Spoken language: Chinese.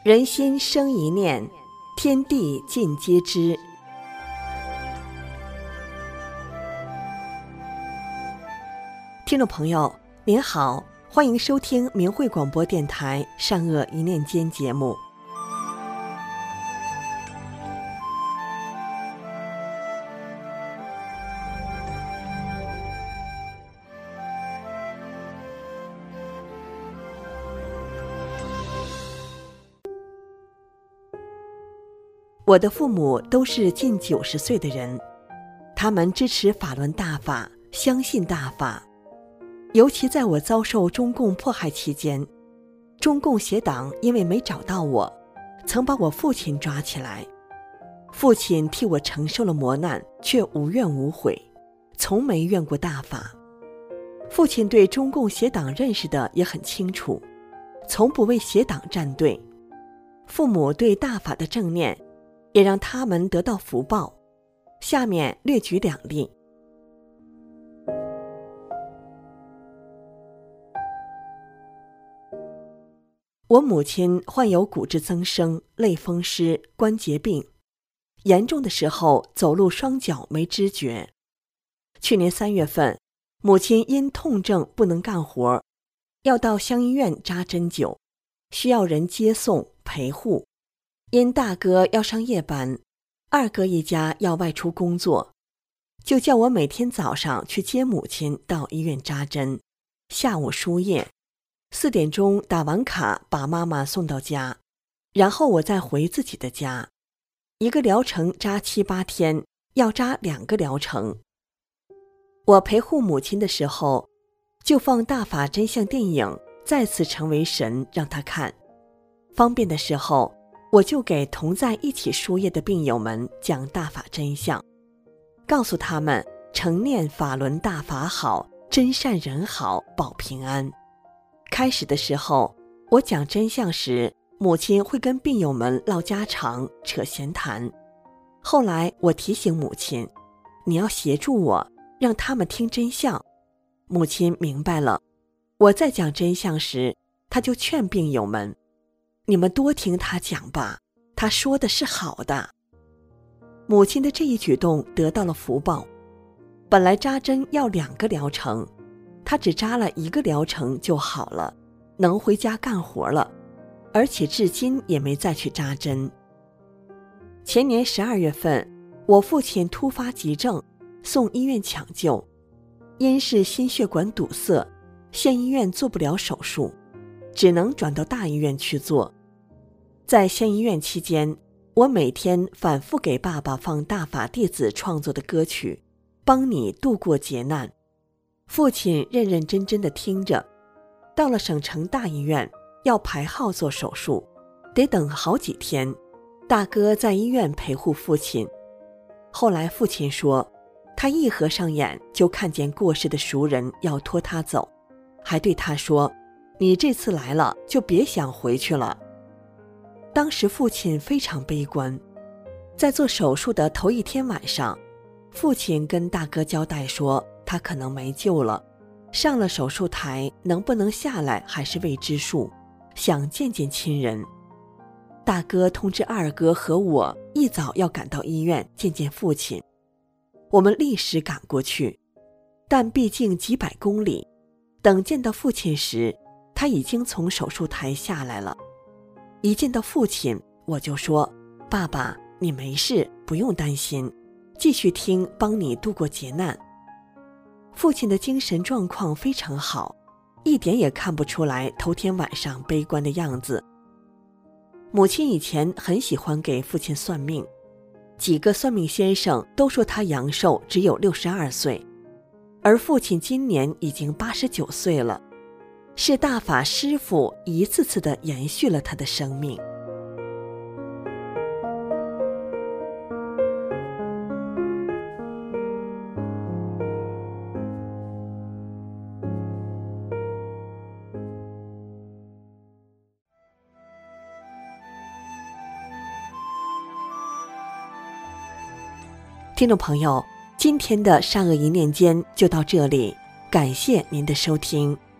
人心生一念，天地尽皆知。听众朋友您好，欢迎收听明慧广播电台善恶一念间节目。我的父母都是近90岁的人，他们支持法轮大法，相信大法。尤其在我遭受中共迫害期间，中共邪党因为没找到我，曾把我父亲抓起来。父亲替我承受了磨难，却无怨无悔，从没怨过大法。父亲对中共邪党认识的也很清楚，从不为邪党站队。父母对大法的正念也让他们得到福报。下面略举2例。我母亲患有骨质增生、类风湿、关节病，严重的时候走路双脚没知觉。去年3月份，母亲因痛症不能干活，要到乡医院扎针灸，需要人接送陪护。因大哥要上夜班，二哥一家要外出工作，就叫我每天早上去接母亲到医院扎针，下午输液，4点钟打完卡把妈妈送到家，然后我再回自己的家。一个疗程扎7、8天，要扎2个疗程。我陪护母亲的时候，就放大法真相电影《再次成为神》让她看，方便的时候我就给同在一起输液的病友们讲大法真相，告诉他们承念法轮大法好，真善人好，保平安。开始的时候，我讲真相时，母亲会跟病友们唠家常，扯闲谈。后来我提醒母亲，你要协助我，让他们听真相。母亲明白了。我在讲真相时，她就劝病友们，你们多听他讲吧，他说的是好的。母亲的这一举动得到了福报。本来扎针要2个疗程，他只扎了1个疗程就好了，能回家干活了，而且至今也没再去扎针。前年12月份，我父亲突发急症，送医院抢救，因是心血管堵塞，县医院做不了手术，只能转到大医院去做。在县医院期间，我每天反复给爸爸放大法弟子创作的歌曲，帮你度过劫难。父亲认认真真地听着。到了省城大医院，要排号做手术，得等好几天。大哥在医院陪护父亲。后来父亲说，他一合上眼就看见过世的熟人要拖他走，还对他说，你这次来了就别想回去了。当时父亲非常悲观。在做手术的头1天晚上，父亲跟大哥交代说，他可能没救了，上了手术台能不能下来还是未知数，想见见亲人。大哥通知二哥和我一早要赶到医院见见父亲，我们立时赶过去，但毕竟几百公里，等见到父亲时，他已经从手术台下来了。一见到父亲，我就说，爸爸，你没事，不用担心，继续听，帮你度过劫难。父亲的精神状况非常好，一点也看不出来头天晚上悲观的样子。母亲以前很喜欢给父亲算命，几个算命先生都说他阳寿只有62岁，而父亲今年已经89岁了，是大法师父一次次地延续了他的生命。听众朋友，今天的善恶一念间就到这里，感谢您的收听。